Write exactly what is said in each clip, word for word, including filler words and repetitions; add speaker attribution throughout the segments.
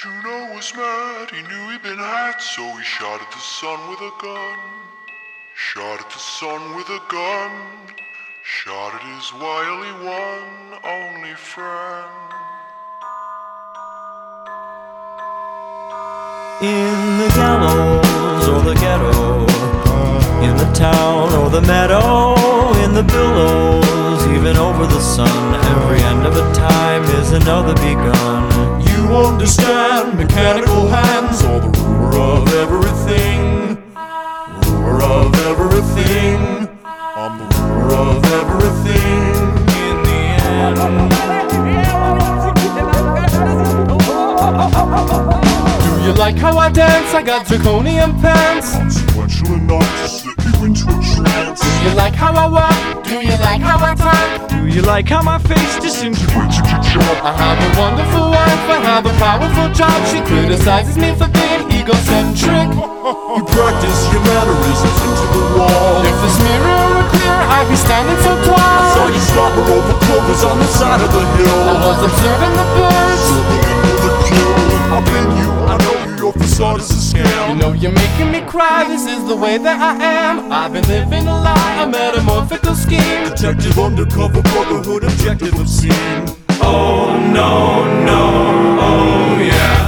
Speaker 1: Juno was mad, he knew he'd been had, so he shot at the sun with a gun. Shot at the sun with a gun. Shot at his wily one, only friend.
Speaker 2: In the gallows or the ghetto, in the town or the meadow, in the billows, even over the sun, every end of a time is another begun. You understand mechanical hands, or the ruler of everything. Ruler of everything. I'm the ruler of everything. In the end, do you like how I dance? I got draconian pants.
Speaker 1: Consequential enough to slip you into a trance.
Speaker 2: Do you like how I walk? Do you like how I talk? Do you like how my face disintegrates? I have a wonderful wife, I have a powerful job. She criticizes me for being egocentric. You practice your mannerisms into the wall. If this mirror were clear, I'd be standing so tall.
Speaker 1: I saw you stop her over clovers on the side of the hill.
Speaker 2: I was observing the birds.
Speaker 1: Into the kill. I've been you, I know you, your facade is a scam.
Speaker 2: You know you're making me cry, this is the way that I am. I've been living a lie, a metamorphical scheme.
Speaker 1: Detective undercover, brotherhood, objective obscene.
Speaker 2: Oh no, no, oh yeah.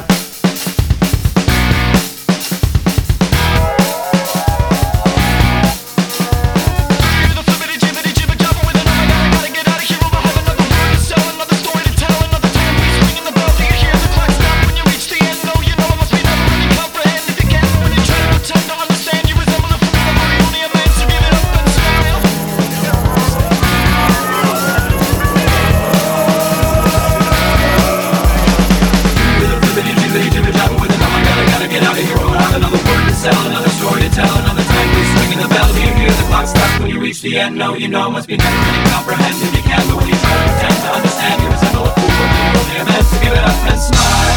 Speaker 3: Another story to tell, another time please ringing the bell. Do you hear the clock stop when you reach the end? No, you know, must be never really comprehend if you can. But when you try to pretend to understand, you resemble a fool. But you're only a man, so give it up and smile.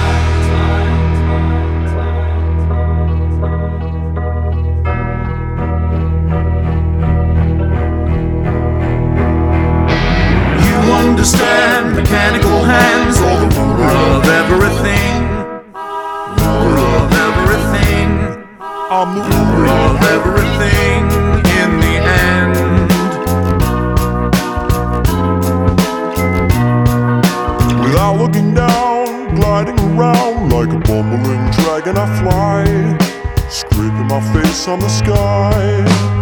Speaker 1: You understand mechanical hands, or the ruler of everything. Ruler of everything. I'm the ruler of everything in the end. Without looking down, gliding around like a bumbling dragon I fly, scraping my face on the sky.